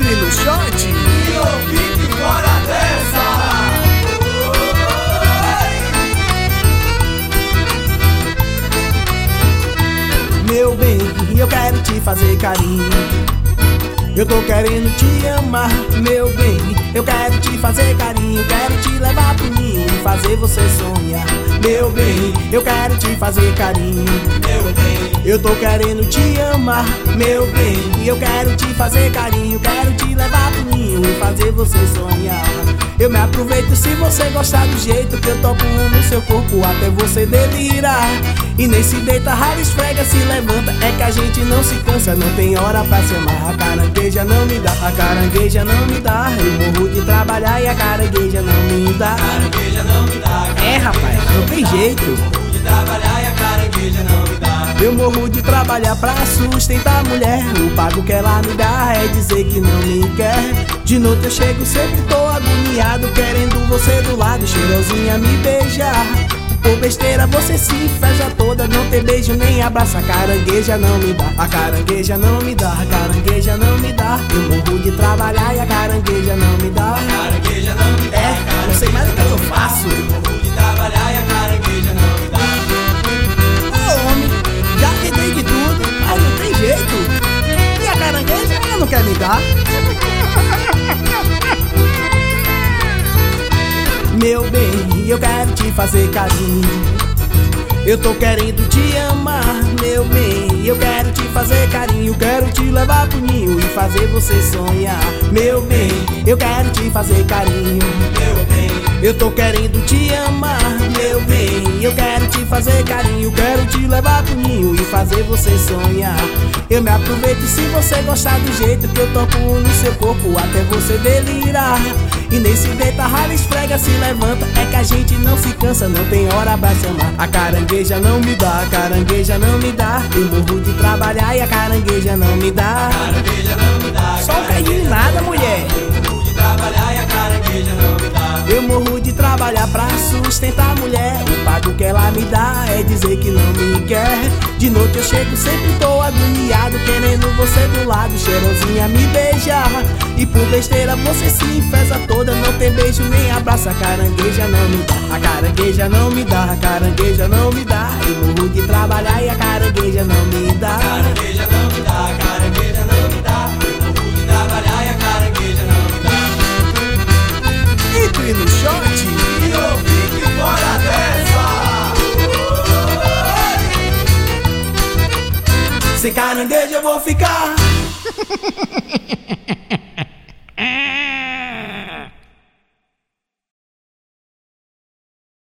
Entre no short e eu fique fora dessa. Meu bem, eu quero te fazer carinho. Eu tô querendo te amar, meu bem. Eu quero te fazer carinho, quero te levar pro ninho e fazer você sonhar. Meu bem, eu quero te fazer carinho. Meu bem, eu tô querendo te amar, meu bem. Eu quero te fazer carinho, quero te levar pro ninho e fazer você sonhar. Eu me aproveito se você gostar do jeito que eu toco no seu corpo até você delirar. E nem se deita, rala, esfrega, se levanta. É que a gente não se cansa, não tem hora pra se amar. A carangueja não me dá, a carangueja não me dá. Eu morro de trabalhar e a carangueja não me dá. a carangueja não me dá. É, rapaz, não tem jeito. Eu morro de trabalhar e a carangueja não me dá. Eu morro de trabalhar pra sustentar a mulher. O pago que ela me dá é dizer que não me quer. De noite eu chego, sempre tô agoniado, querendo você do lado, cheirosinha me beijar. Por besteira você se fecha toda, não tem beijo nem abraço. A carangueja não me dá, a carangueja não me dá, a carangueja não me dá. Eu morro de trabalhar e a carangueja não me dá. A carangueja não me dá. É, não sei mais o que eu faço. Eu morro de trabalhar e a carangueja não me dá. Ô homem, já tentei de tudo, mas não tem jeito. E a carangueja ela não quer me dar. Meu bem, eu quero te fazer carinho. Eu tô querendo te amar, meu bem. Eu quero te fazer carinho, quero te levar pro ninho e fazer você sonhar. Meu bem, eu quero te fazer carinho. Meu bem, eu tô querendo te amar, meu bem. Eu quero te fazer carinho, quero te levar pro ninho e fazer você sonhar. Eu me aproveito se você gostar do jeito que eu toco no seu corpo até você delirar. E nem se deita, rala, esfrega, se levanta. É que a gente não se cansa, não tem hora pra se amar. A carangueja não me dá, a carangueja não me dá. Eu morro de trabalhar e a carangueja não me dá. a carangueja não me dá. Só um carinho e nada, mulher. Eu morro de trabalhar e a carangueja não me dá. Eu morro de trabalhar pra sustentar a mulher. O pago que ela me dá é dizer que não me quer. De noite eu chego, sempre tô agoniado, querendo você do lado, cheirosinha me beijar. E por besteira você se enfesa toda, não tem beijo nem abraço. A carangueja não me dá, a carangueja não me dá, a carangueja não me dá. Eu morro de trabalhar e a carangueja não me dá. A carangueja não me dá, a carangueja não me dá. Eu morro de trabalhar e a carangueja não me dá. Entre no short E eu fique fora dessa. sem carangueja eu vou ficar.